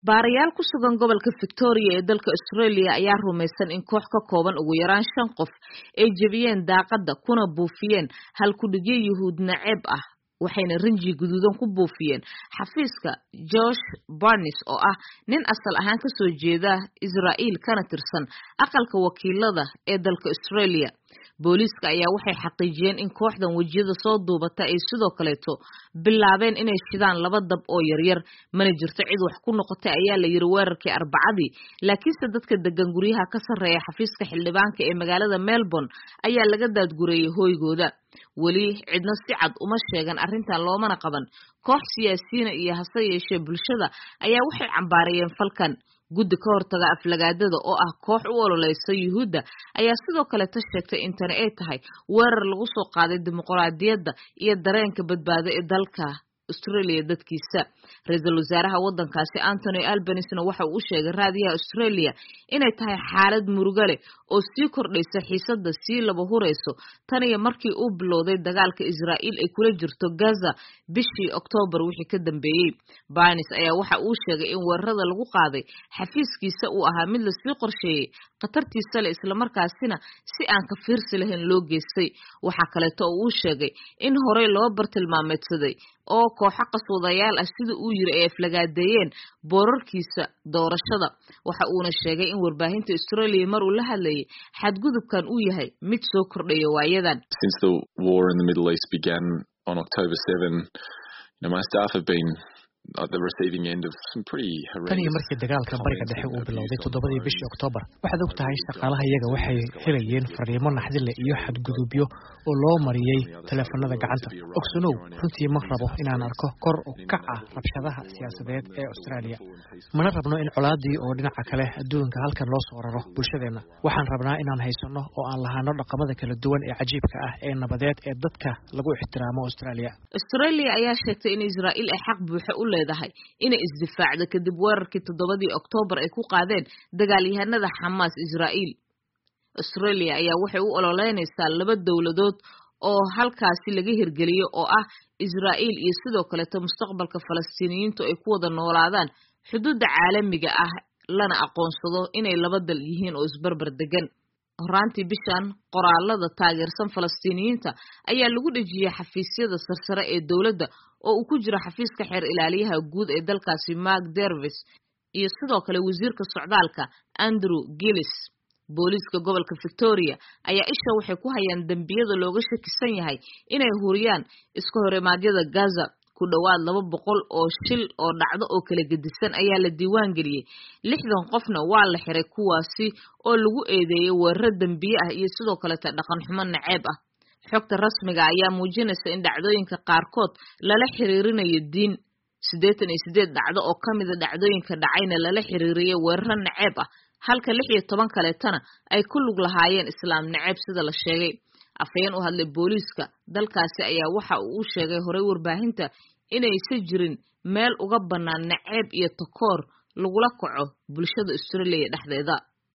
Baarayaal ku sugan gobolka Victoria ee dalka Australia ayaa rumaysan in koox ka kooban ugu yaraan 5 qof ay jabiyeen daaqada kuna buufiyeen hal ku dhigyo Yuhuud naceeb ah waxayna rinji guduudan ku buufiyeen xafiiska Josh Barnes oo ah nin asal ahaan ka soo jeeda Israa'iil kana tirsan aqalka wakiilada ee dalka Australia. Booliiska ayaa waxay xaqiijiyeen in kooxdan wajiyada soo duubata ay sidoo kaleeto bilaabeen inay shidaan laba dab oo yaryar mana jirto cid wax ku noqotay ayaa la yiri weerarkii Arbacadii laakiinse dadka degan guryaha ka sareeya xafiiska xildhibaanka ee magaalada Melbourne ayaa laga daadgureeyay hooygooda wali cidna si cad uma sheegan arrintan loomana qaban koox siyaasiyiin iyo hase yeeshee bulshada ayaa waxay cambaarayeen falkan guddi ka hortaga aflagaadada oo ah koox u ololeysa Yuhuudda ayaa sidoo kale sheegtay in tani ay tahay weerar lagu soo qaaday dimuqraadiyadda iyo dareenka badbaado ee dalka Australia dadkiisa. Ra'iisul wasaaraha waddankaasi Anthony Albanese waxa uu sheegay raadiyaha Australia inay tahay xaalad murugo leh oo sii kordhaysa xiisadda sii laba hurayso tan iyo markii uu bilowday dagaalka Israa'iil ay kula jirto Gaza bishii October wixii ka dambeeyay. Barnes ayaa waxa uu sheegay in weerarada lagu qaaday xafiiskiisa uu ahaa mid la sii qorsheeyay qatartiisa la isla markaasina si aan ka fiirsi lahayn loo geystay. Waxa kale oo uu sheegay in hore loo bartilmaameedsaday oo kooxo qaswadayaal ah sida uu yiri ay aflagaadeeyeen boorarkiisa doorashada. Waxa uuna sheegay in warbaahinta Australia mar uu la hadlayay xadgudubkan uu yahay mid soo kordhaya waayadan. Since the war in the Middle East began on October 7, my staff have been at the receiving end of some pretty horrendous. Tani markii dagaalka bariga dhexe uu bilowday 7 bishii October waxaad og tahay shaqaalaha iyaga waxay helayeen fariimo naxdin leh iyo xadgudubyo oo loo mariyay telefoonada gacanta. Ogsanow runtii ma rabo inaan arko kor u kaca rabshadaha siyaasadeed ee Australia. Mana rabno in colaadii oo dhinaca kale adduunka halkan loo soo raro bulshadeena. Waxaan rabnaa inaan haysano oo aan lahaano dhaqamada kala duwan ee cajiibka ah ee nabadeed ee dadka lagu ixtiraamo Australia. Australia ayaa sheegtay in Israa'iil ay xaq buuxa u leedahay inay isdifaacdo kadib weerarkii 7 October ay ku qaadeen dagaalyahanada Hamas Israa'iil. Australia ayaa waxay u ololeynaysaa laba dawladood oo halkaasi laga hirgeliyo oo ah Israa'iil iyo sidoo kale mustaqbalka Falastiiniyiintu ay ku wada noolaadaan xuduudda caalamiga ah lana aqoonsado inay laba dal yihiin oo isbarbar degan. Horaantii bishan qoraalada taageersan Falastiiniyiinta ayaa lagu dhajiyay xafiisyada sarsare ee dawladda oo uu ku jiro xafiiska xeer ilaaliyaha guud ee dalkaasi Mark Dervis iyo sidoo kale wasiirka socdaalka Andrew Gillis. Booliiska gobolka Victoria ayaa isha waxay ku hayaan dambiyada looga shakisan yahay inay huriyaan iska horimaadyada Gaza. Ku dhawaad 200 oo shil oo dhacdo oo kala gedisan ayaa la diiwaan geliyay 60 qofna waa la xiray kuwaasi oo lagu eedeeyay weerar dambiye ah iyo sidoo kale dhaqan xumo naceeb ah. Xogta rasmiga ayaa muujinaysa in dhacdooyinka qaarkood lala xiriirinayo diin 88 dhacdo oo kamid ah dhacdooyinka dhacayna lala xiriiriyay weerar naceeb ah halka 16 kaleetana ay ku lug lahaayeen islaam naceeb sida la sheegay. Afayeen u hadlay booliiska dalkaasi ayaa waxa uu sheegay hore warbaahinta inaysan jirin meel uga bannaan naceeb iyo takoor lagula kaco bulshada Australia dhexdeeda.